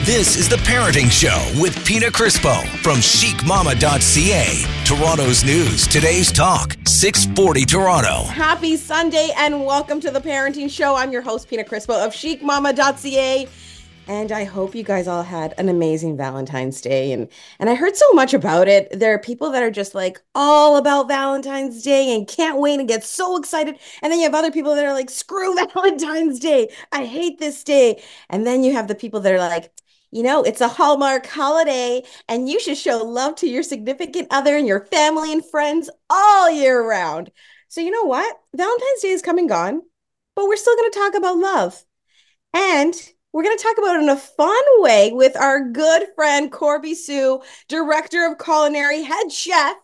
This is The Parenting Show with Pina Crispo from chicmama.ca. Toronto's news, today's talk, 640 Toronto. Happy Sunday and welcome to The Parenting Show. I'm your host, Pina Crispo of chicmama.ca. And I hope you guys all had an amazing Valentine's Day. And I heard so much about it. There are people that are just like all about Valentine's Day and can't wait and get so excited. And then you have other people that are like, screw Valentine's Day. I hate this day. And then you have the people that are like, you know, it's a Hallmark holiday and you should show love to your significant other and your family and friends all year round. So you know what? Valentine's Day is come and gone, but we're still going to talk about love. And we're going to talk about it in a fun way with our good friend, Corby Sue, director of culinary, head chef,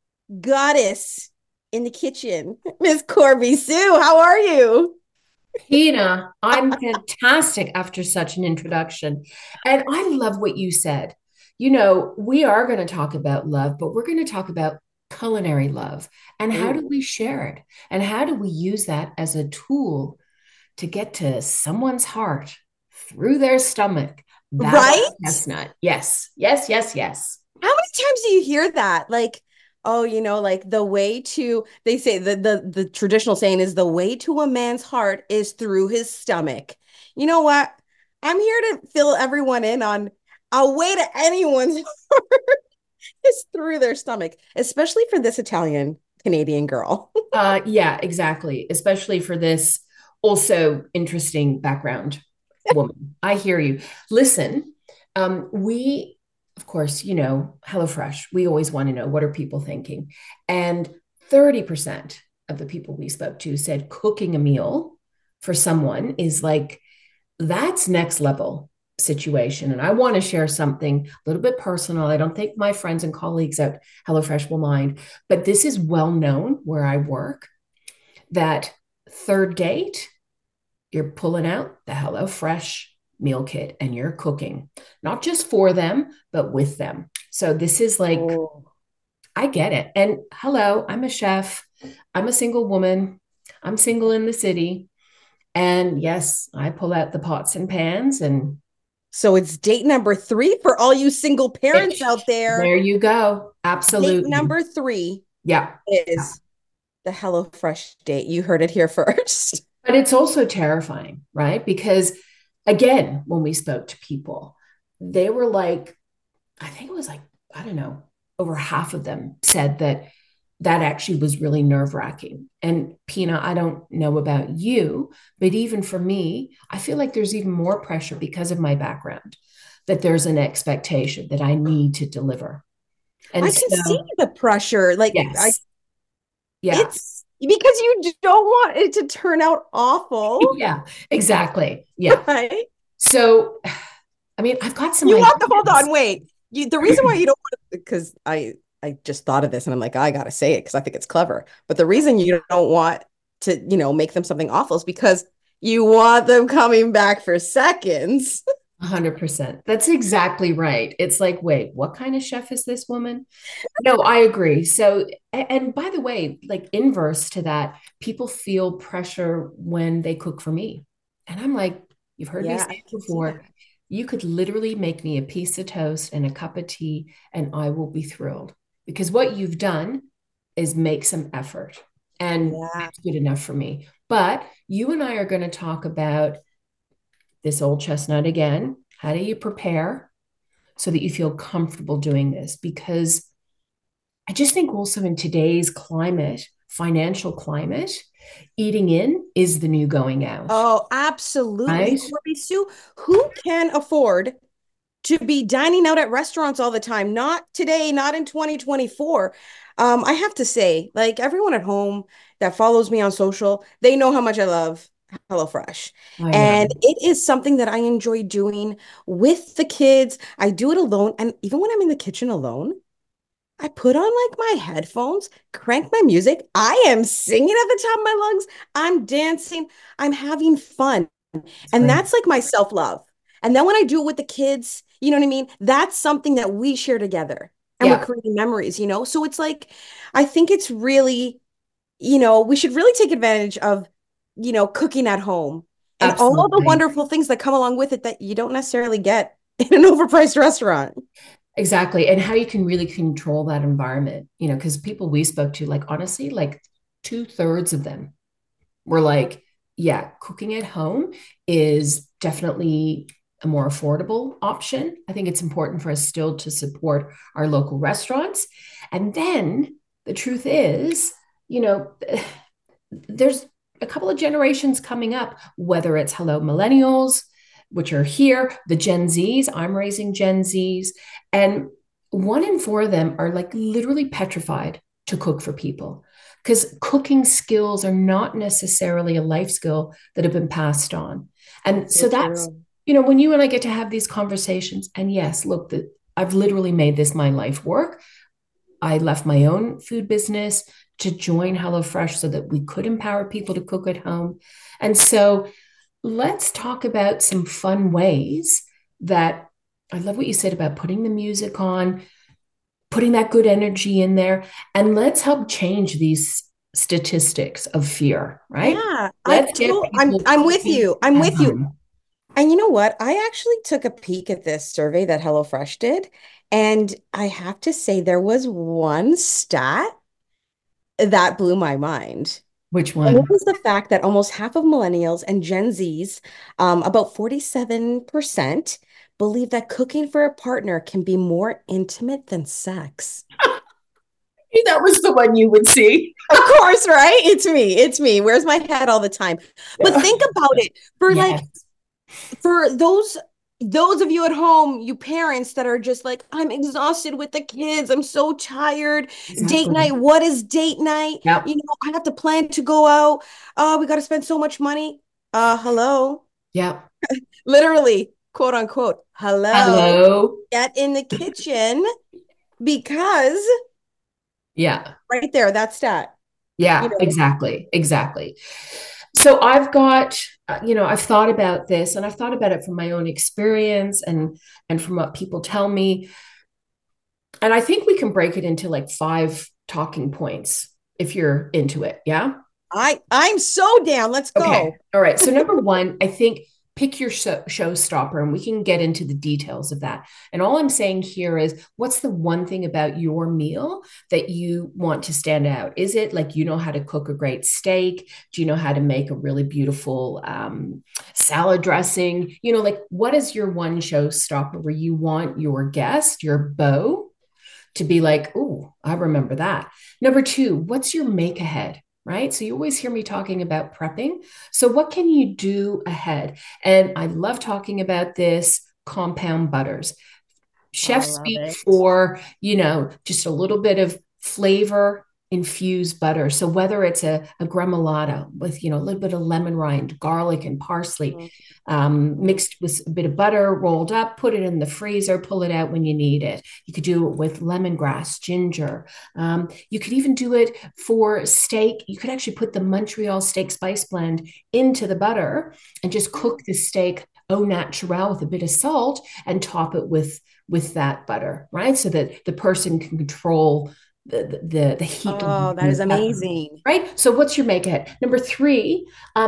goddess in the kitchen. Miss Corby Sue, how are you? Pina, I'm fantastic after such an introduction. And I love what you said. You know, we are going to talk about love, but we're going to talk about culinary love. And how do we share it? And how do we use that as a tool to get to someone's heart through their stomach? Right? Chestnut. Yes, yes, yes, yes. How many times do you hear that? Like, oh, you know, like the way to, they say the traditional saying is the way to a man's heart is through his stomach. You know what? I'm here to fill everyone in on a way to anyone's heart is through their stomach, especially for this Italian Canadian girl. Yeah, exactly. Especially for this also interesting background woman. I hear you. Listen, we, of course, you know, HelloFresh, we always want to know, what are people thinking? And 30% of the people we spoke to said cooking a meal for someone is like, that's next level situation. And I want to share something a little bit personal. I don't think my friends and colleagues at HelloFresh will mind, but this is well known where I work, that third date, you're pulling out the HelloFresh meal kit and you're cooking, not just for them, but with them. So this is like, I get it. And hello, I'm a chef. I'm a single woman. I'm single in the city. And yes, I pull out the pots and pans. And so it's date number 3 for all you single parents out there. There you go. Absolutely. Date number 3 yeah, is the HelloFresh date. You heard it here first. But it's also terrifying, right? Because again, when we spoke to people, they were like, I think it was like, I don't know, over half of them said that that actually was really nerve-wracking. And Pina, I don't know about you, but even for me, I feel like there's even more pressure because of my background, that there's an expectation that I need to deliver. And I can see the pressure. Like, yes. It's because you don't want it to turn out awful. Yeah, exactly. Yeah. Right. So, I mean, I've got some. You want to hold on. Wait. The reason why you don't want to, because I just thought of this and I'm like, I got to say it because I think it's clever. But the reason you don't want to, you know, make them something awful is because you want them coming back for seconds. 100%. That's exactly right. It's like, wait, what kind of chef is this woman? No, I agree. So, and by the way, like inverse to that, people feel pressure when they cook for me. And I'm like, you've heard me say it before. You could literally make me a piece of toast and a cup of tea, and I will be thrilled. Because what you've done is make some effort. And that's good enough for me. But you and I are going to talk about this old chestnut again. How do you prepare so that you feel comfortable doing this? Because I just think also in today's climate, financial climate, eating in is the new going out. Oh, absolutely. Right? Corby Sue, who can afford to be dining out at restaurants all the time? Not today, not in 2024. I have to say, like everyone at home that follows me on social, they know how much I love HelloFresh. And it is something that I enjoy doing with the kids. I do it alone. And even when I'm in the kitchen alone, I put on like my headphones, crank my music. I am singing at the top of my lungs. I'm dancing. I'm having fun. And that's like my self-love. And then when I do it with the kids, you know what I mean? That's something that we share together. And we're creating memories, you know? So it's like, I think it's really, you know, we should really take advantage of, you know, cooking at home and all the wonderful things that come along with it that you don't necessarily get in an overpriced restaurant. Exactly. And how you can really control that environment, because people we spoke to, like, honestly, like 2/3 of them were like, yeah, cooking at home is definitely a more affordable option. I think it's important for us still to support our local restaurants. And then the truth is, there's a couple of generations coming up, whether it's hello millennials, which are here, the Gen Zs. I'm raising Gen Zs, and 1 in 4 of them are like literally petrified to cook for people, because cooking skills are not necessarily a life skill that have been passed on. And so that's, when you and I get to have these conversations, and yes, look, I've literally made this my life work. I left my own food business to join HelloFresh so that we could empower people to cook at home. And so let's talk about some fun ways that, I love what you said about putting the music on, putting that good energy in there, and let's help change these statistics of fear, right? Yeah, I'm with you. I'm with you. And you know what? I actually took a peek at this survey that HelloFresh did, and I have to say there was one stat that blew my mind. Which And it one? was the fact that almost half of millennials and Gen Zs, about 47%, believe that cooking for a partner can be more intimate than sex. That was the one you would see. Of course, right? It's me. It's me. Where's my head all the time? But think about it. For those of you at home, you parents that are just like, I'm exhausted with the kids. I'm so tired. Exactly. Date night. What is date night? Yep. I have to plan to go out. We got to spend so much money. Hello. Yeah. Literally, quote unquote. Hello. Hello. Get in the kitchen, because right there, that stat. Yeah, exactly. So I've got, I've thought about this, and I've thought about it from my own experience and from what people tell me. And I think we can break it into like 5 talking points if you're into it. Yeah. I'm so down. Let's go. Okay. All right. So number 1, I think pick your showstopper, and we can get into the details of that. And all I'm saying here is, what's the one thing about your meal that you want to stand out? Is it like you know how to cook a great steak? Do you know how to make a really beautiful salad dressing? Like, what is your one showstopper where you want your guest, your beau, to be like, oh, I remember that. Number 2, what's your make ahead? Right? So you always hear me talking about prepping. So what can you do ahead? And I love talking about this, compound butters. Chefs speak for, just a little bit of flavor infused butter. So whether it's a gremolata with, a little bit of lemon rind, garlic and parsley, mixed with a bit of butter, rolled up, put it in the freezer, pull it out when you need it. You could do it with lemongrass, ginger. You could even do it for steak. You could actually put the Montreal steak spice blend into the butter and just cook the steak au naturel with a bit of salt and top it with that butter, right? So that the person can control the heat. Oh, that is amazing. Right? So what's your make ahead? Number 3,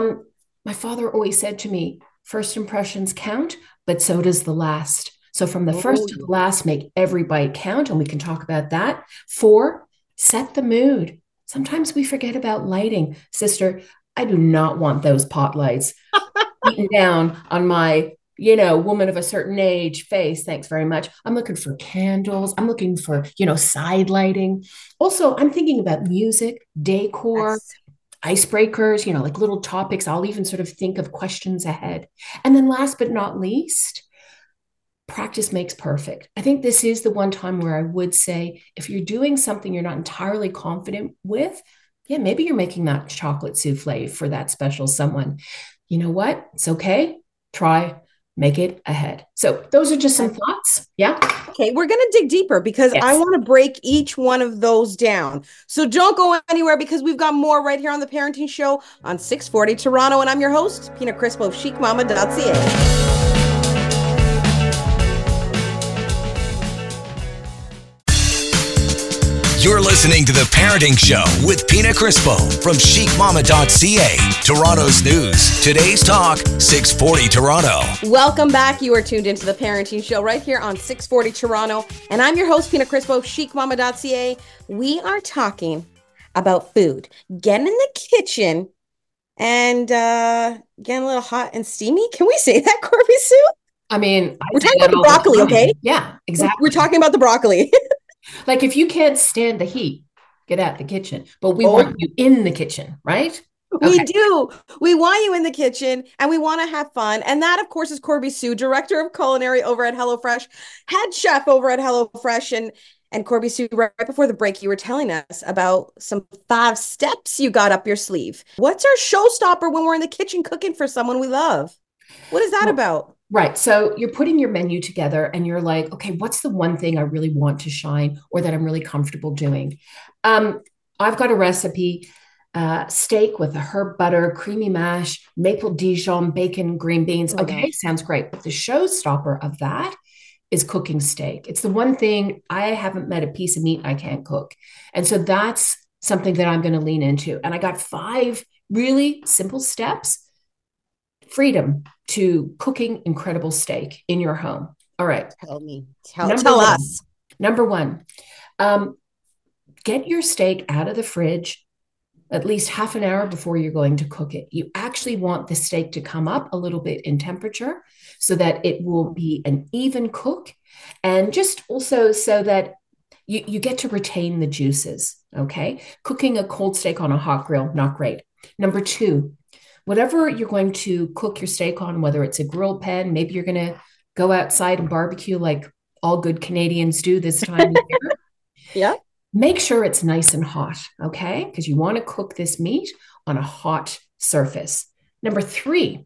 my father always said to me, first impressions count, but so does the last. So from the first to the last, make every bite count, and we can talk about that. 4, set the mood. Sometimes we forget about lighting. Sister, I do not want those pot lights beaten down on my woman of a certain age face. Thanks very much. I'm looking for candles. I'm looking for, side lighting. Also, I'm thinking about music, decor, icebreakers, like little topics. I'll even sort of think of questions ahead. And then last but not least, practice makes perfect. I think this is the one time where I would say, if you're doing something you're not entirely confident with, maybe you're making that chocolate souffle for that special someone. You know what? It's okay. Try. Make it ahead. So those are just some thoughts. Yeah. Okay. We're going to dig deeper because I want to break each one of those down. So don't go anywhere, because we've got more right here on the Parenting Show on 640 Toronto. And I'm your host, Pina Crispo of chicmama.ca. You're listening to The Parenting Show with Pina Crispo from chicmama.ca. Toronto's news. Today's talk, 640 Toronto. Welcome back. You are tuned into The Parenting Show right here on 640 Toronto. And I'm your host, Pina Crispo of chicmama.ca. We are talking about food, getting in the kitchen and getting a little hot and steamy. Can we say that, Corby Sue? I mean, we're talking about the broccoli, okay? Yeah, exactly. We're talking about the broccoli. Like if you can't stand the heat, get out the kitchen. But we want you in the kitchen, right? We do. We want you in the kitchen and we want to have fun. And that, of course, is Corby Sue, director of culinary over at HelloFresh, head chef over at HelloFresh. And Corby Sue, right before the break, you were telling us about some 5 steps you got up your sleeve. What's our showstopper when we're in the kitchen cooking for someone we love? What is that about? Right. So you're putting your menu together and you're like, okay, what's the one thing I really want to shine or that I'm really comfortable doing? I've got a recipe, steak with a herb butter, creamy mash, maple Dijon, bacon, green beans. Okay, sounds great. But the showstopper of that is cooking steak. It's the one thing I haven't met a piece of meat I can't cook. And so that's something that I'm going to lean into. And I got 5 really simple steps. Freedom to cooking incredible steak in your home. All right. Tell us. Number 1, get your steak out of the fridge at least half an hour before you're going to cook it. You actually want the steak to come up a little bit in temperature so that it will be an even cook, and just also so that you get to retain the juices. Okay. Cooking a cold steak on a hot grill, not great. Number 2, whatever you're going to cook your steak on, whether it's a grill pan, maybe you're going to go outside and barbecue like all good Canadians do this time of year. Yeah. Make sure it's nice and hot, okay? Because you want to cook this meat on a hot surface. Number 3,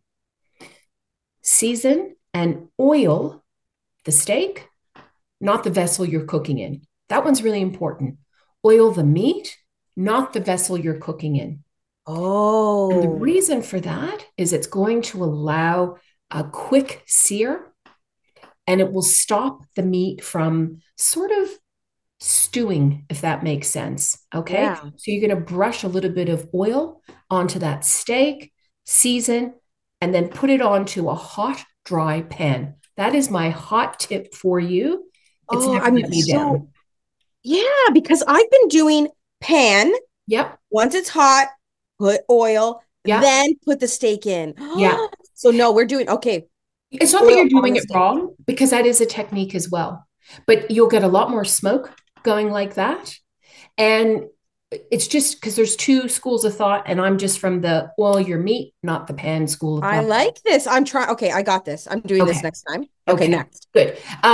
season and oil the steak, not the vessel you're cooking in. That one's really important. Oil the meat, not the vessel you're cooking in. Oh. And the reason for that is it's going to allow a quick sear, and it will stop the meat from sort of stewing, if that makes sense. Okay. Yeah. So you're going to brush a little bit of oil onto that steak, season, and then put it onto a hot, dry pan. That is my hot tip for you. It's never let me down. Yeah, because I've been doing pan. Yep. Once it's hot, put oil, then put the steak in. Yeah. So no, we're doing, okay. It's not that you're doing it wrong, because that is a technique as well. But you'll get a lot more smoke going like that. And it's just because there's 2 schools of thought, and I'm just from the oil your meat, not the pan school of thought. I like this. I'm trying. Okay, I got this. I'm doing this next time. Okay, next. Good.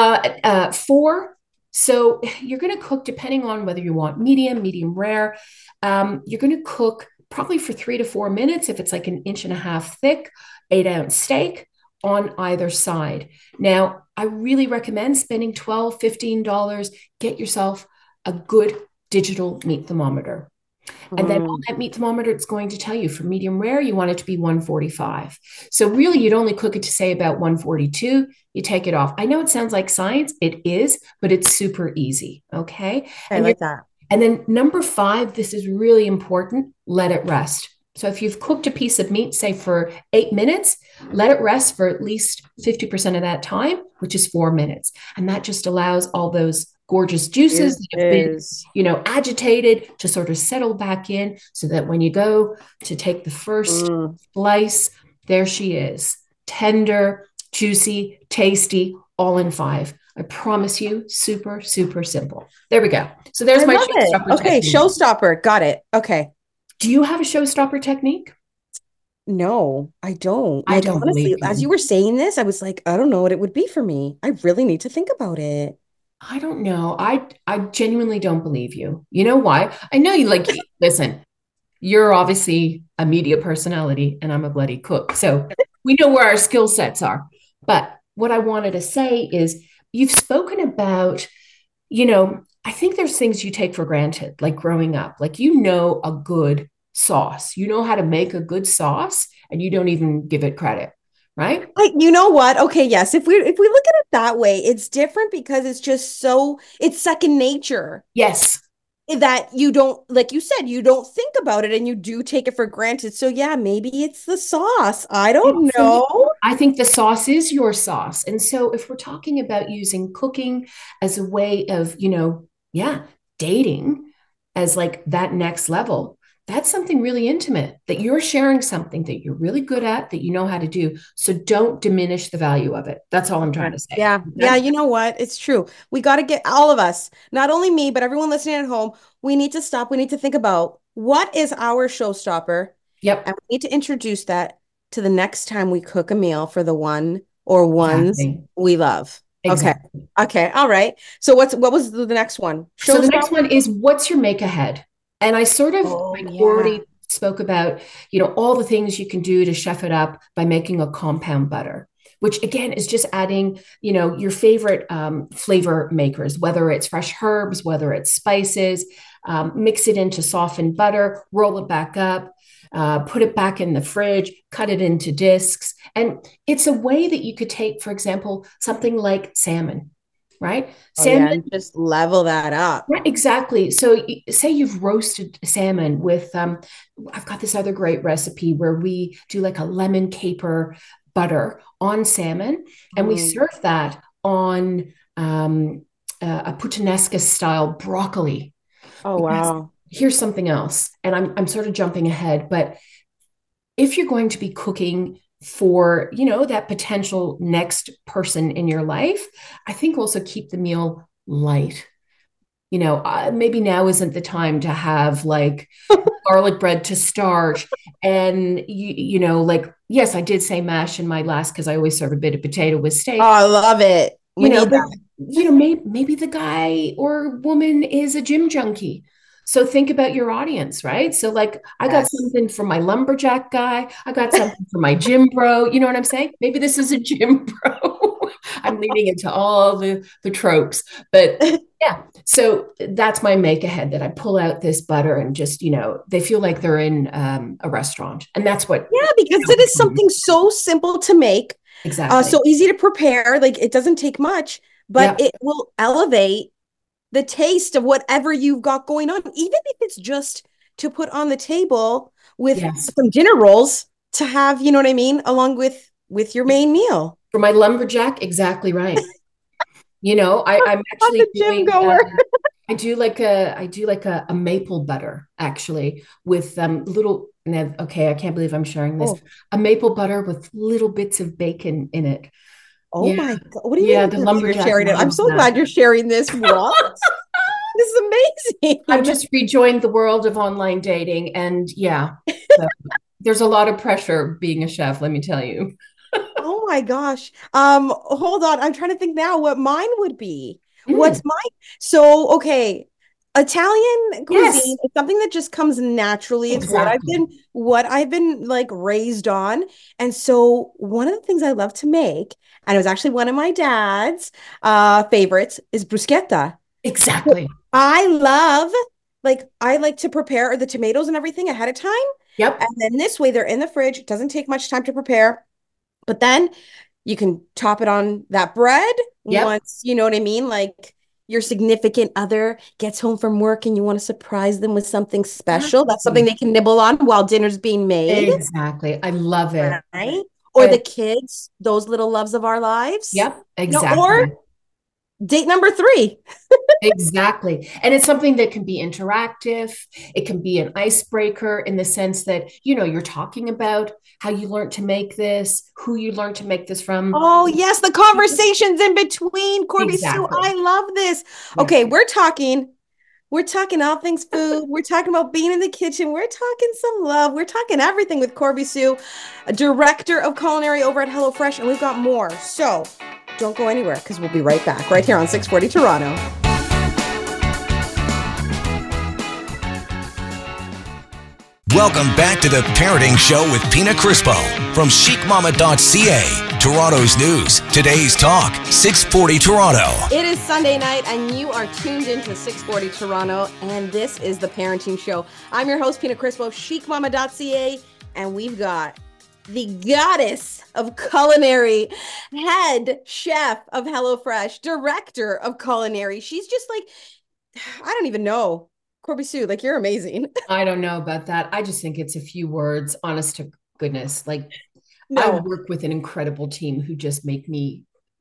4. So you're going to cook, depending on whether you want medium rare. You're going to cook probably for 3 to 4 minutes if it's like 1.5 inches thick, 8-ounce steak on either side. Now, I really recommend spending $12, $15. Get yourself a good digital meat thermometer. And then on that meat thermometer, it's going to tell you for medium rare, you want it to be 145. So really, you'd only cook it to say about 142. You take it off. I know it sounds like science. It is, but it's super easy. Okay. I like that. And then number 5, this is really important. Let it rest. So if you've cooked a piece of meat, say for 8 minutes, let it rest for at least 50% of that time, which is 4 minutes. And that just allows all those gorgeous juices that have been, agitated to sort of settle back in, so that when you go to take the first slice, there she is. Tender, juicy, tasty, all in 5. I promise you, super, super simple. There we go. So there's my showstopper. Okay, technique. Showstopper. Got it. Okay. Do you have a showstopper technique? No, I don't. I don't honestly, believe you. As you were saying this, I was like, I don't know what it would be for me. I really need to think about it. I don't know. I genuinely don't believe you. You know why? I know you like, listen, you're obviously a media personality and I'm a bloody cook. So we know where our skill sets are. But what I wanted to say is, you've spoken about, I think there's things you take for granted, like growing up, like, a good sauce, how to make a good sauce, and you don't even give it credit. Right? Like, you know what? Okay, yes. If we look at it that way, it's different because it's just it's second nature. Yes. that you don't, like you said, you don't think about it and you do take it for granted. So yeah, maybe it's the sauce. I don't Absolutely. know. I think the sauce is your sauce. And so if we're talking about using cooking as a way of, yeah, dating as like that next level, that's something really intimate that you're sharing something that you're really good at, that you know how to do. So don't diminish the value of it. That's all I'm trying to say. Yeah. Yeah. Okay? You know what? It's true. We got to get all of us, not only me, but everyone listening at home. We need to stop. We need to think about what is our showstopper. Yep. And we need to introduce that to the next time we cook a meal for the one or ones Exactly. we love. Okay. Exactly. Okay. All right. So what was the next one? So the next Showstopper? one is what's your make ahead? And I sort of Oh, like yeah. already spoke about, all the things you can do to chef it up by making a compound butter, which again is just adding, your favorite flavor makers, whether it's fresh herbs, whether it's spices, mix it into softened butter, roll it back up, put it back in the fridge, cut it into discs. And it's a way that you could take, for example, something like salmon, right? Oh, yeah. Salmon. And just level that up. Right, exactly. So, say you've roasted salmon with, I've got this other great recipe where we do like a lemon caper butter on salmon, and we Mm. serve that on a puttanesca style broccoli. Oh, Because wow. here's something else, and I'm sort of jumping ahead, but if you're going to be cooking for, that potential next person in your life, I think also keep the meal light. Maybe now isn't the time to have like garlic bread to start. And like, yes, I did say mash in my last because I always serve a bit of potato with Oh, steak, I love it. We need but that. maybe the guy or woman is a gym junkie. So think about your audience, right? So like I got Yes. something for my lumberjack guy, I got something for my gym bro. You know what I'm saying? Maybe this is a gym bro. I'm leaning into all the tropes. But yeah, so that's my make ahead, that I pull out this butter and just, they feel like they're in a restaurant. And that's what Yeah, because it is something so simple to make, exactly. so easy to prepare. Like it doesn't take much, but Yeah. it will elevate the taste of whatever you've got going on, even if it's just to put on the table with Yes. some dinner rolls to have, you know what I mean, along with your main meal. For my lumberjack, exactly right. I'm I'm actually the gym doing goer. I do like a maple butter actually with little, okay, I can't believe I'm sharing this. Oh, A maple butter with little bits of bacon in it. oh Yeah. my God. What do you Yeah, mean the you're lumberjack sharing it? I'm loves so that. glad you're sharing this. What? This is I've amazing. just rejoined the world of online dating, and yeah, so there's a lot of pressure being a chef, let me tell you. Oh my gosh. Hold on. I'm trying to think now what mine would be. Mm, What's mine? So, okay. Italian cuisine yes, is something that just comes naturally. It's exactly. what I've been like raised on. And so one of the things I love to make, and it was actually one of my dad's favorites, is bruschetta. Exactly. I like to prepare the tomatoes and everything ahead of time. And Yep. then this way they're in the fridge. It doesn't take much time to prepare. But then you can top it on that bread Yep. once, you know what I mean? Like your significant other gets home from work and you want to surprise them with something special. That's something Exactly. they can nibble on while dinner's being made, Exactly. I love it. right? Or the And kids, those little loves of our lives. yep, Or exactly. date number three. Exactly. And it's something that can be interactive. It can be an icebreaker in the sense that, you're talking about how you learned to make this, who you learned to make this from. Oh, yes, the conversations in between, Corby Sue. Exactly. I love this. Yeah. Okay, we're talking all things food. We're talking about being in the kitchen. We're talking some love. We're talking everything with Corby Sue, a director of culinary over at HelloFresh, and we've got more. So don't go anywhere because we'll be right back right here on 640 Toronto. Welcome back to the Parenting Show with Pina Crispo from chicmama.ca. Toronto's news, today's talk, 640 Toronto. It is Sunday night, and you are tuned into 640 Toronto, and this is the Parenting Show. I'm your host, Pina Crispo, chicmama.ca, and we've got the goddess of culinary, head chef of HelloFresh, director of culinary. She's just like, I don't even know. Corby Sue, like you're amazing. I don't know about that. I just think it's a few words, honest to goodness. Like I No, work with an incredible team who just make me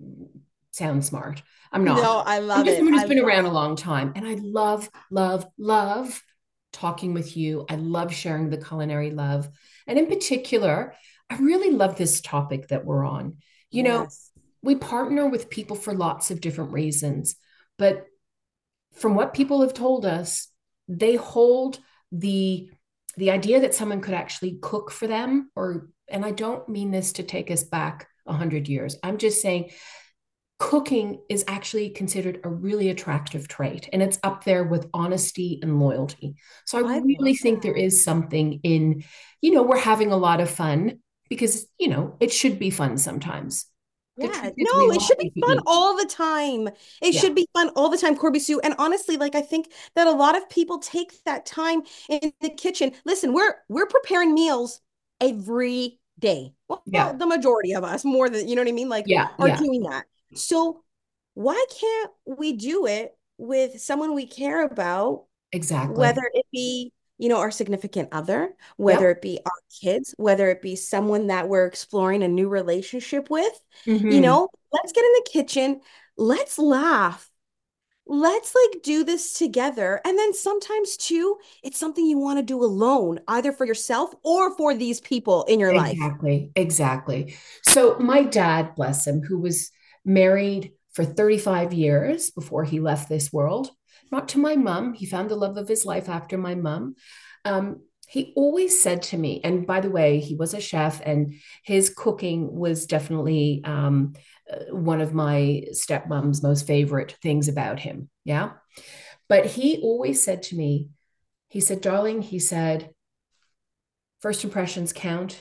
sound smart. I'm not. no, I I'm love just it. someone who's I been love around a long time. And I love, love, love talking with you. I love sharing the culinary love. And in particular, I really love this topic that we're on. You know, yes. we partner with people for lots of different reasons, but from what people have told us, they hold the the idea that someone could actually cook for them, or, and I don't mean this to take us back 100 years. I'm just saying cooking is actually considered a really attractive trait, and it's up there with honesty and loyalty. So I I really love think there that. is something in, we're having a lot of fun because, it should be fun sometimes. The Yeah, truth is, we no, it all should be need to fun eat. all the time. It Yeah, should be fun all the time, Corby Sue. And honestly, like I think that a lot of people take that time in the kitchen. Listen, we're preparing meals every day. Well, yeah, the majority of us, more than you know what I mean, like yeah, are yeah, doing that. So why can't we do it with someone we care about, exactly. whether it be, our significant other, whether Yep. it be our kids, whether it be someone that we're exploring a new relationship with, Hmm. let's get in the kitchen, let's laugh. Let's like do this together. And then sometimes too, it's something you want to do alone, either for yourself or for these people in your life. Exactly, exactly. So my dad, bless him, who was married for 35 years before he left this world, not to my mom. He found the love of his life after my mom. He always said to me, and by the way, he was a chef, and his cooking was definitely one of my stepmom's most favorite things about him. Yeah. But he always said to me, he said, darling, he said, first impressions count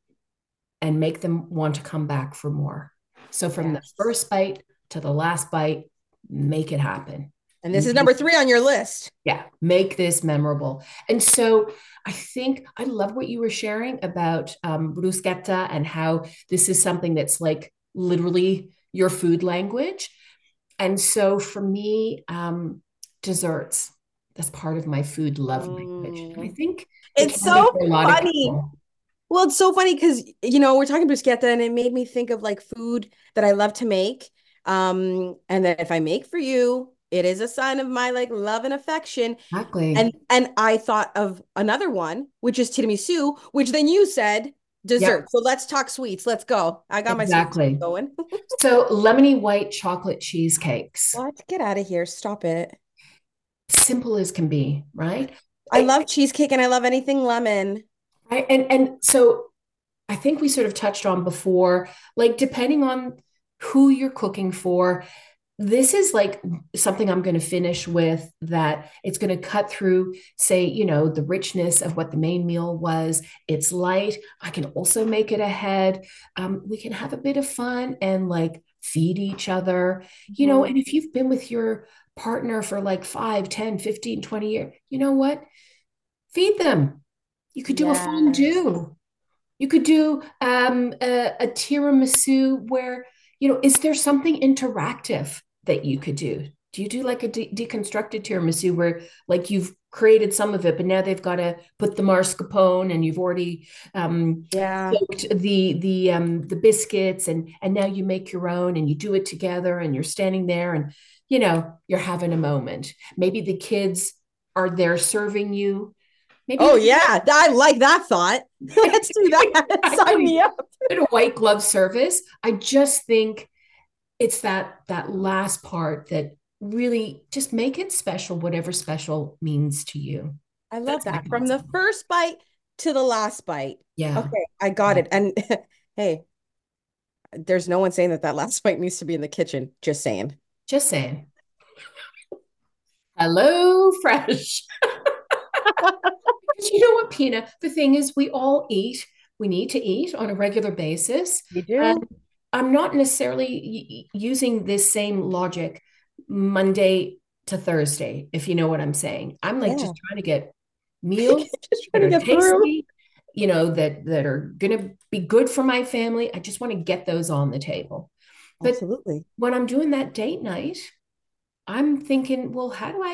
and make them want to come back for more. So from the Yes. first bite to the last bite, make it happen. And this is Make, number 3 on your list. yeah, make this memorable. And so I think I love what you were sharing about bruschetta and how this is something that's like literally your food language. And so for me, desserts, that's part of my food love language. And I Mm. think it It's can be so for a lot of funny. people. Well, it's so funny because we're talking bruschetta and it made me think of like food that I love to make. And that if I make for you, it is a sign of my like love and affection. And Exactly. and I thought of another one, which is tiramisu, which then you said dessert. Yep, So let's talk sweets. Let's go. I got my sweets exactly. going. So lemony white chocolate cheesecakes, What? Get out of here. Stop it. simple as can be, right? I love cheesecake and I love anything lemon. And so I think we sort of touched on before, like depending on who you're cooking for, this is like something I'm going to finish with that it's going to cut through, say, the richness of what the main meal was. It's light. I can also make it ahead. We can have a bit of fun and like feed each other, Mhm. and if you've been with your partner for like 5, 10, 15, 20 years, you know what? Feed them. You could do a Yes. fondue. You could do a tiramisu where, is there something interactive that you could do? Do you do like a deconstructed tiramisu where like you've created some of it, but now they've got to put the mascarpone and you've already Yeah. soaked the biscuits and now you make your own and you do it together and you're standing there and you're having a moment. Maybe the kids are there serving you. Maybe Oh you yeah. I like that thought. Let's do that. Sign exactly me up. a white glove service. I just think it's that last part that really just make it special, whatever special means to you. I love That's my that. From thoughts the on it. first bite to the last bite. Yeah, Okay, I got yeah. it. And hey, there's no one saying that that last bite needs to be in the kitchen. Just saying. Just saying. Hello, fresh. Because you know what, Pina? The thing is, we all eat. We need to eat on a regular basis. You And do? I'm not necessarily using this same logic Monday to Thursday, if you know what I'm saying. I'm like Yeah. just trying to get meals Just that trying to are get through. tasty, that are gonna be good for my family. I just want to get those on the table. But Absolutely. when I'm doing that date night, I'm thinking, well, how do I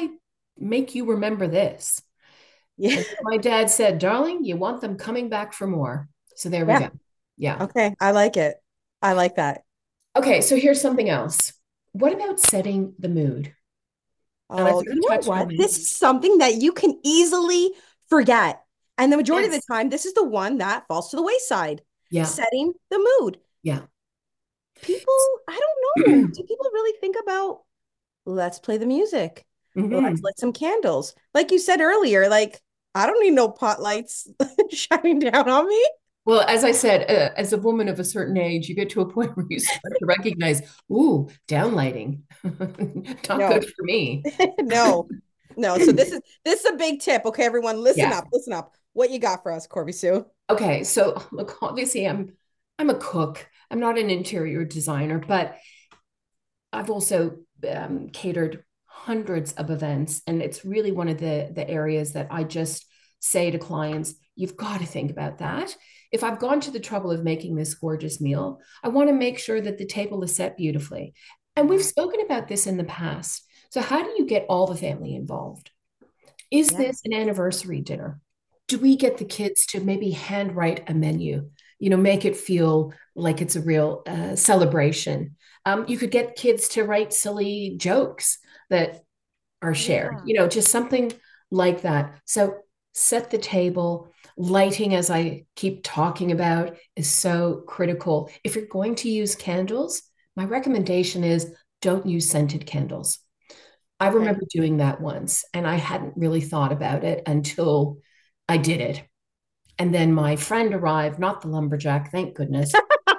make you remember this. Yeah. And my dad said, darling, you want them coming back for more. So there we Yeah. go. Yeah. Okay. I like it. I like that. Okay. So here's something else. What about setting the mood? And I Oh, sort you of know touched what? on This this. is something that you can easily forget. And the majority of the Yes. time, this is the one that falls to the wayside. Yeah. Setting the mood. Yeah. People, I don't know. Do people really think about let's play the music? Let's Mhm. lit some candles. Like you said earlier, like I don't need no pot lights shining down on me. Well, as I said, as a woman of a certain age, you get to a point where you start to recognize, ooh, downlighting. Not good No, for me. no, no. So this is a big tip. Okay, everyone, listen Yeah. up, listen up. What you got for us, Corby Sue? Okay. So look, obviously I'm a cook. I'm not an interior designer, but I've also catered hundreds of events, and it's really one of the areas that I just say to clients, you've got to think about that. If I've gone to the trouble of making this gorgeous meal, I want to make sure that the table is set beautifully. And we've Yeah, spoken about this in the past. So how do you get all the family involved? Is yeah. this an anniversary dinner? Do we get the kids to maybe handwrite a menu? You know, make it feel like it's a real celebration. You could get kids to write silly jokes that are shared, Yeah. you know, just something like that. So set the table. Lighting, as I keep talking about, is so critical. If you're going to use candles, my recommendation is don't use scented candles. I Okay. remember doing that once and I hadn't really thought about it until I did it. And then my friend arrived, not the lumberjack, thank goodness.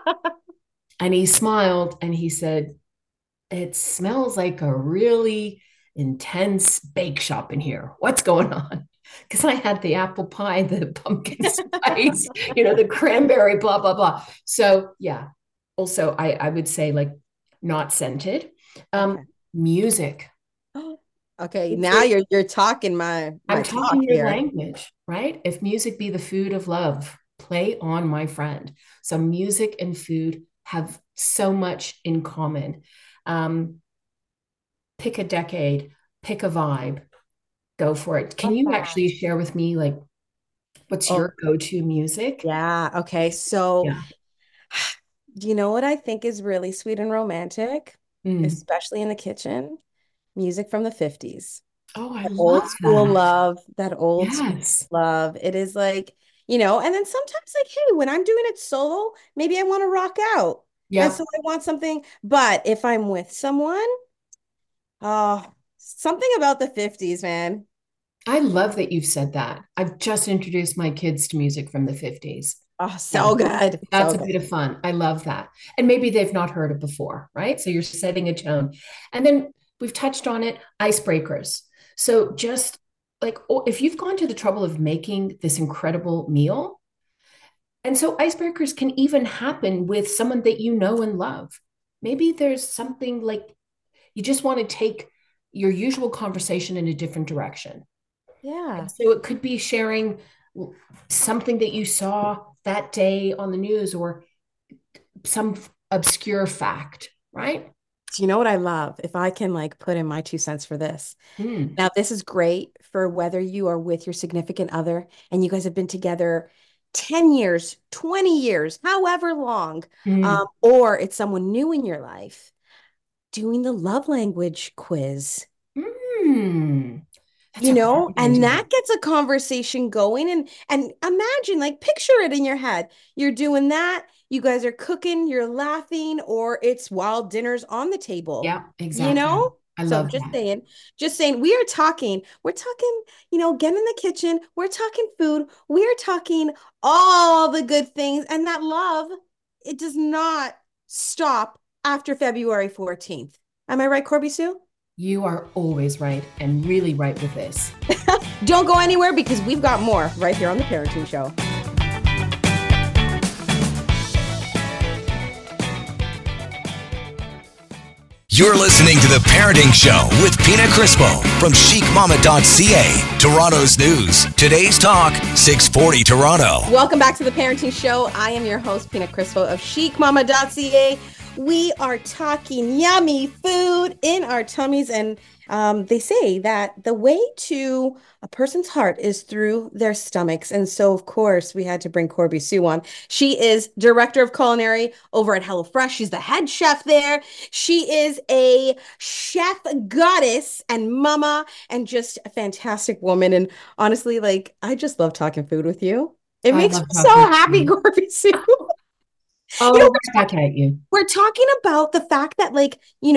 And he smiled and he said, it smells like a really intense bake shop in here. What's going on? Because I had the apple pie, the pumpkin spice, you know, the cranberry, blah, blah, blah. So, yeah. Also, I would say like not scented. Okay. Music. Okay, now Music. you're talking my I'm talk talking your here. language, right? If music be the food of love, play on, my friend. So, music and food have so much in common. Um, Pick a decade, pick a vibe, go for it. Can Love you that. actually share with me, like, what's Oh, your go-to music? yeah. Okay. So, Yeah. do you know what I think is really sweet and romantic, Mm. especially in the kitchen? Music from the 50s. Oh, I That old love school that. love, that old school Yes. love. It is like, and then sometimes like, hey, when I'm doing it solo, maybe I want to rock out. And so Yep. I want something, but if I'm with someone, oh, something about the 50s, man. I love that you've said that. I've just introduced my kids to music from the 50s. Oh, Yeah. so good. That's So a good. bit of fun. I love that. And maybe they've not heard it before, right? So you're setting a tone. And then we've touched on it, icebreakers. So just like if you've gone to the trouble of making this incredible meal, and so icebreakers can even happen with someone that you know and love. Maybe there's something like you just want to take your usual conversation in a different direction. And Yeah. so it could be sharing something that you saw that day on the news or some obscure fact, right? Do you know what I love? If I can like put in my 2 cents for this. Mm, Now, this is great for whether you are with your significant other and you guys have been together 10 years, 20 years, however long, mm, or it's someone new in your life. Doing the love language quiz, mm. That's a great and idea. that gets a conversation going. And imagine, like, picture it in your head. You're doing that, you guys are cooking, you're laughing, or it's while dinner's on the table, Yeah, you exactly. know? I So love that. just saying, we're talking, get in the kitchen, we're talking food, we're talking all the good things, and that love, it does not stop after February 14th. Am I right, Corby Sue? You are always right and really right with this. Don't go anywhere because we've got more right here on The Parenting Show. You're listening to The Parenting Show with Pina Crispo from chicmama.ca, Toronto's news. Today's talk, 640 Toronto. Welcome back to The Parenting Show. I am your host, Pina Crispo of chicmama.ca. We are talking yummy food in our tummies. And they say that the way to a person's heart is through their stomachs. And so, of course, we had to bring Corby Sue on. She is director of culinary over at HelloFresh. She's the head chef there. She is a chef goddess and mama and just a fantastic woman. And honestly, like, I just love talking food with you. It I makes me love so talking to happy, you. Corby Sue. You Oh, know, right back at you. we're talking about the fact that, like,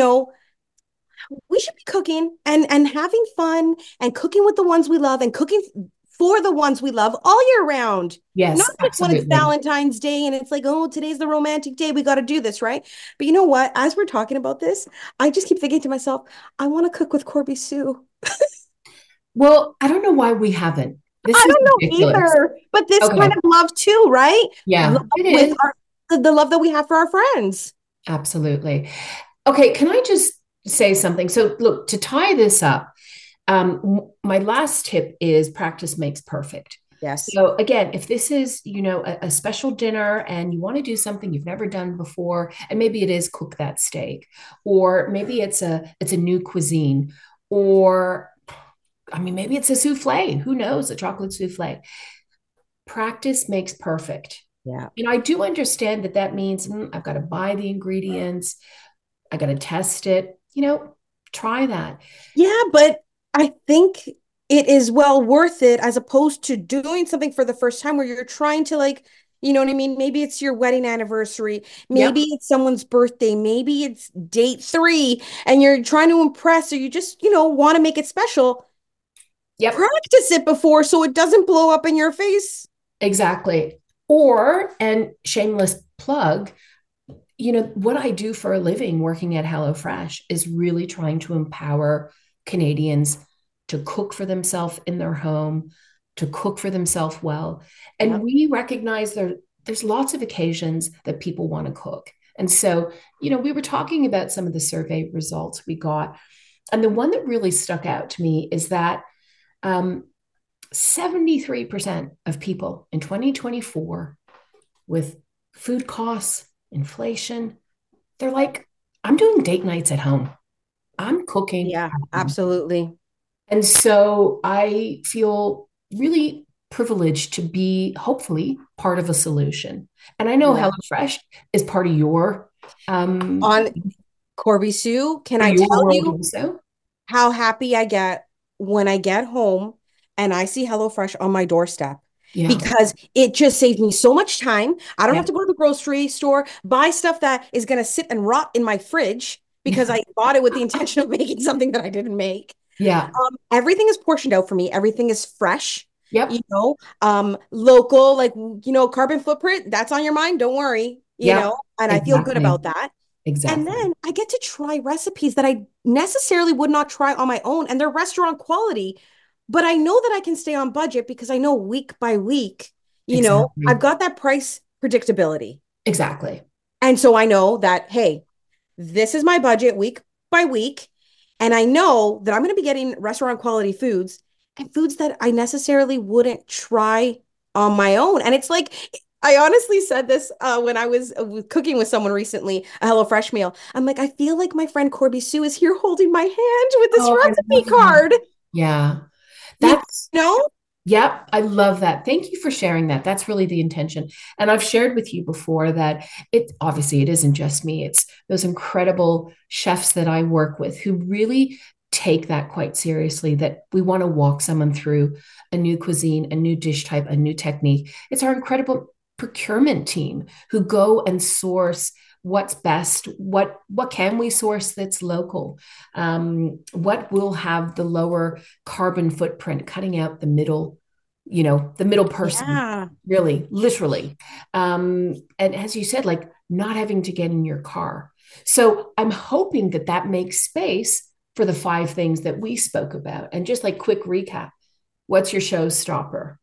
we should be cooking and having fun and cooking with the ones we love and cooking for the ones we love all year round. Not Yes, just when it's absolutely. Valentine's Day and it's like, oh, today's the romantic day. We got to do this, right? But you know what? As we're talking about this, I just keep thinking to myself, I want to cook with Corby Sue. Well, I don't know why we haven't. This I is don't know ridiculous. either, but this kind Okay. of love too, right? Love Yeah, it with is. the love that we have for our friends. Absolutely. Okay, can I just say something? So, look, to tie this up, my last tip is practice makes perfect. Yes. So again, if this is, a special dinner and you want to do something you've never done before, and maybe it is cook that steak, or maybe it's a new cuisine, or I mean, maybe it's a souffle, who knows, a chocolate souffle. Practice makes perfect. Yeah. And I do understand that that means I've got to buy the ingredients, I got to test it, try that. Yeah, but I think it is well worth it as opposed to doing something for the first time where you're trying to, like, you know what I mean? Maybe it's your wedding anniversary. Maybe Yep. it's someone's birthday. Maybe it's date three and you're trying to impress or you just, want to make it special. Yep. Practice it before so it doesn't blow up in your face. Exactly. Or, and shameless plug, what I do for a living working at HelloFresh is really trying to empower Canadians to cook for themselves in their home, to cook for themselves well. And Yep. we recognize there's lots of occasions that people want to cook. And so, we were talking about some of the survey results we got. And the one that really stuck out to me is that 73% of people in 2024 with food costs, inflation, they're like, I'm doing date nights at home. I'm cooking Yeah, at home. absolutely. And so I feel really privileged to be hopefully part of a solution. And I know Yeah. HelloFresh is part of On Corby Sue, can for I your tell world you also. how happy I get when I get home and I see HelloFresh on my doorstep Yeah. because it just saves me so much time. I don't have Yeah. to go to the grocery store, buy stuff that is going to sit and rot in my fridge because Yeah. I bought it with the intention of making something that I didn't make. Yeah. Everything is portioned out for me. Everything is fresh, Yep. local, like, carbon footprint, that's on your mind. Don't worry, Yep. and I feel good Exactly. about that. And Exactly. then I get to try recipes that I necessarily would not try on my own, and they're restaurant quality. But I know that I can stay on budget because I know week by week, I've Exactly. got that price predictability. Exactly. And so I know that, hey, this is my budget week by week. And I know that I'm going to be getting restaurant quality foods and foods that I necessarily wouldn't try on my own. And it's like, I honestly said this when I was cooking with someone recently, a HelloFresh meal. I'm like, I feel like my friend Corby Sue is here holding my hand with this Oh, I recipe love that. card. Yeah. You That's, know? yep. I love that. Thank you for sharing that. That's really the intention. And I've shared with you before that it isn't just me. It's those incredible chefs that I work with who really take that quite seriously, that we want to walk someone through a new cuisine, a new dish type, a new technique. It's our incredible procurement team who go and source what's best, what can we source that's local, what will have the lower carbon footprint, cutting out the middle person, Yeah. really, literally. And as you said, like not having to get in your car. So I'm hoping that that makes space for the five things that we spoke about. And just like quick recap, what's your showstopper?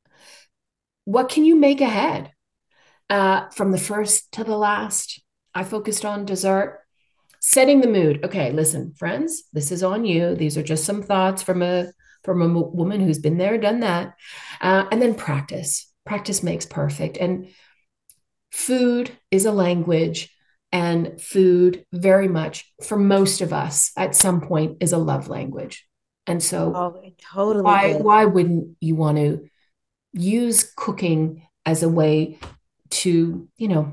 What can you make ahead? From the first to the last, I focused on dessert, setting the mood. Okay, listen, friends, this is on you. These are just some thoughts from a woman who's been there, done that, and then practice. Practice makes perfect, and food is a language, And food, very much for most of us at some point, is a love language. And so, Oh, it totally is. why wouldn't you want to use cooking as a way to,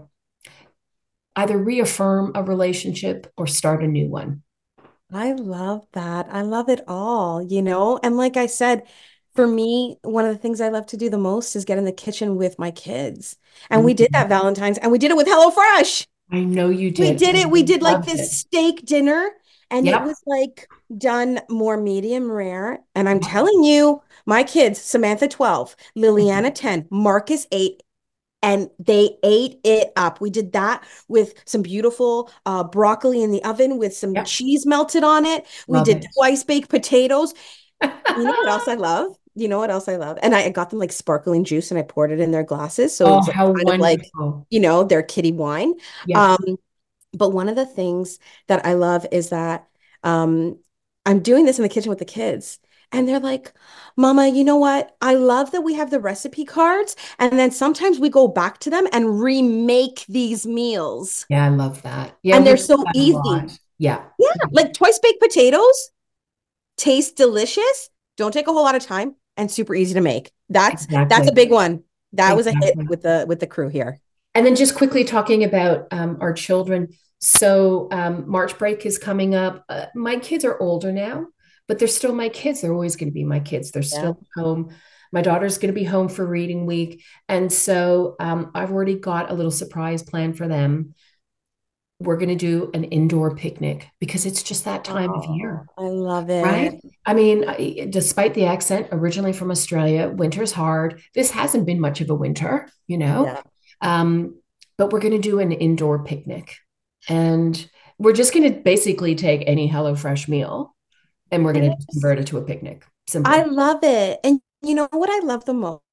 either reaffirm a relationship or start a new one? I love that. I love it all, And like I said, for me, one of the things I love to do the most is get in the kitchen with my kids. And we did Mhm. that Valentine's, and we did it with HelloFresh. I know you We did. did it. We I did like loved this it. steak dinner, and it Yep. was like done more medium rare. And I'm Yep. telling you, my kids, Samantha 12, Liliana 10, Marcus 8, and they ate it up. We did that with some beautiful broccoli in the oven with some Yep. cheese melted on it. We Love did it. twice baked potatoes. You know what else I love? You know what else I love? And I got them like sparkling juice and I poured it in their glasses. So it Oh, was like how kind of like, wonderful. their kitty wine. Yep. Um, but one of the things that I love is that um, I'm doing this in the kitchen with the kids. And they're like, Mama, you know what? I love that we have the recipe cards. And then sometimes we go back to them and remake these meals. Yeah, I love that. Yeah, And we they're do so that a easy. lot. Yeah. Yeah, like twice baked potatoes taste delicious, don't take a whole lot of time, and super easy to make. That's a Exactly. big one. That was a hit Exactly. with the crew here. And then just quickly talking about our children. So March break is coming up. My kids are older now, but they're still my kids. They're always going to be my kids. They're Yeah. still home. My daughter's going to be home for reading week. And so I've already got a little surprise plan for them. We're going to do an indoor picnic because it's just that time of Oh, year, I love it. right? I mean, despite the accent, originally from Australia, winter's hard. This hasn't been much of a winter, you know. Yeah. Um, but we're going to do an indoor picnic. And we're just going to basically take any HelloFresh meal and we're And going I to just, convert it to a picnic. I Simple. love it. And you know what I love the most?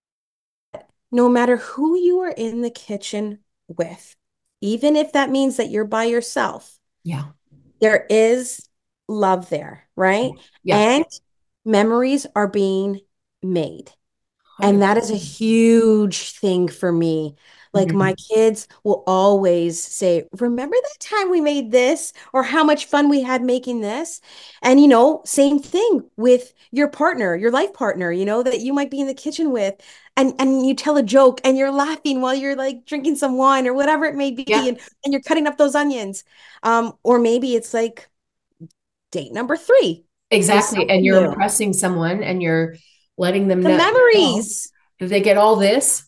No matter who you are in the kitchen with, even if that means that you're by yourself, Yeah. there is love there, right? Yeah. And memories are being made. And that is a 100%. huge thing for me. Like my Mhm. kids will always say, remember that time we made this or how much fun we had making this? And same thing with your partner, your life partner, that you might be in the kitchen with and you tell a joke and you're laughing while you're like drinking some wine or whatever it may be Yeah, and you're cutting up those onions. Or maybe it's like date number 3 is exactly. And something you're new. impressing someone and you're letting them The know memories. that they get all this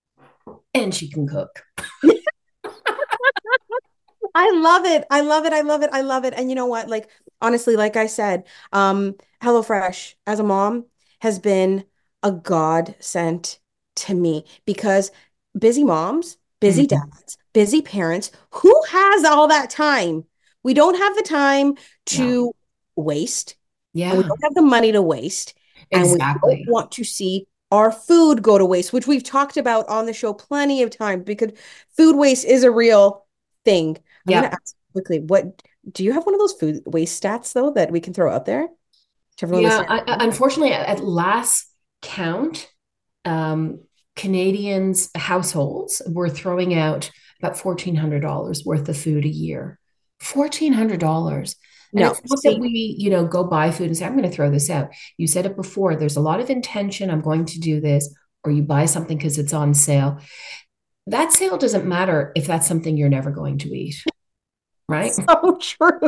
and she can cook. I love it. I love it. I love it. I love it. And you know what? Like, honestly, like I said, HelloFresh as a mom has been a godsend to me because busy moms, busy Mhm. dads, busy parents, who has all that time? We don't have the time Yeah. to waste, and we Yeah, don't have the money to waste, and we don't exactly. want to see our food go to waste, which we've talked about on the show plenty of times because food waste is a real thing. I'm going to Yeah. ask quickly, what do you have one of those food waste stats though that we can throw out there to everyone Yeah. listening? Unfortunately, at last count, um, Canadians households were throwing out about $1,400 worth of food a year. $1,400. And No, it's not that see, we, go buy food and say, I'm going to throw this out. You said it before, there's a lot of intention. I'm going to do this, or you buy something because it's on sale. That sale doesn't matter if that's something you're never going to eat, right? so true.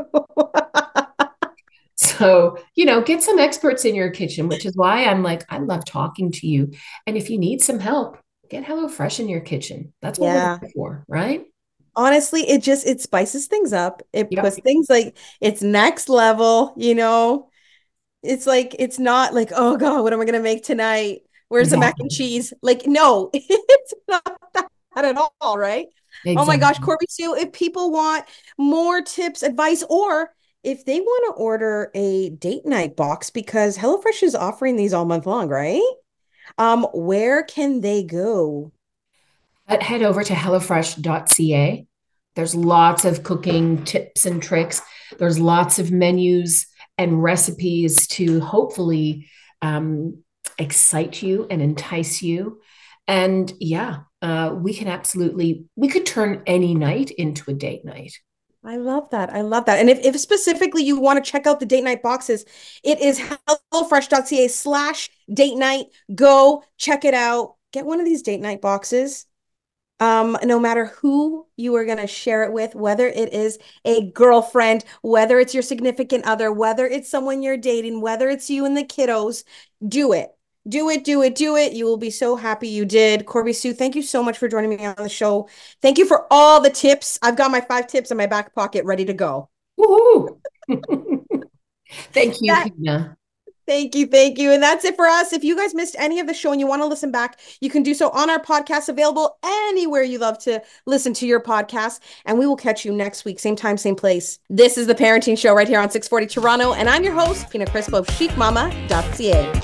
So, get some experts in your kitchen, which is why I'm like, I love talking to you. And if you need some help, get HelloFresh in your kitchen. That's what we're Yeah. there for, right? Honestly, it spices things up. It Yep. puts things like it's next level. It's like it's not like, oh God, what am I gonna make tonight? Where's the mac and Exactly. cheese? Like, no, it's not that at all, right? Oh my gosh, Exactly. Corby Sue, if people want more tips, advice, or if they want to order a date night box because HelloFresh is offering these all month long, right? Where can they go? But head over to hellofresh.ca. There's lots of cooking tips and tricks. There's lots of menus and recipes to hopefully um, excite you and entice you. And yeah, we could turn any night into a date night. I love that. I love that. And if specifically you want to check out the date night boxes, it is hellofresh.ca/date night. Go check it out. Get one of these date night boxes. No matter who you are going to share it with, whether it is a girlfriend, whether it's your significant other, whether it's someone you're dating, whether it's you and the kiddos, do it. Do it, do it, do it. You will be so happy you did. Corby Sue, thank you so much for joining me on the show. Thank you for all the tips. I've got my 5 tips in my back pocket ready to go. Woohoo! Thank you, Pina. Thank you. Thank you. And that's it for us. If you guys missed any of the show and you want to listen back, you can do so on our podcast, available anywhere you love to listen to your podcast. And we will catch you next week, same time, same place. This is the Parenting Show right here on 640 Toronto. And I'm your host, Pina Crispo of chicmama.ca.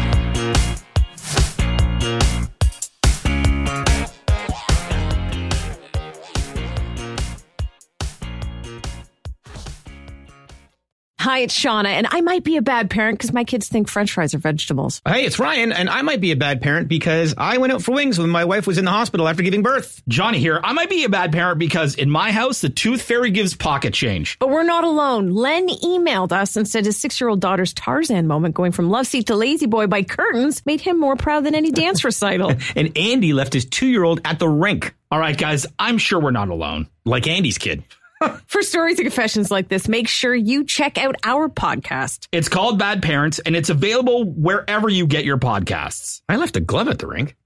Hi, it's Shauna, and I might be a bad parent because my kids think French fries are vegetables. Hey, it's Ryan, and I might be a bad parent because I went out for wings when my wife was in the hospital after giving birth. Johnny here. I might be a bad parent because in my house, the tooth fairy gives pocket change. But we're not alone. Len emailed us and said his 6-year-old daughter's Tarzan moment going from love seat to lazy boy by curtains made him more proud than any dance recital. And Andy left his 2-year-old at the rink. All right, guys, I'm sure we're not alone. Like Andy's kid. For stories and confessions like this, make sure you check out our podcast. It's called Bad Parents, and it's available wherever you get your podcasts. I left a glove at the rink.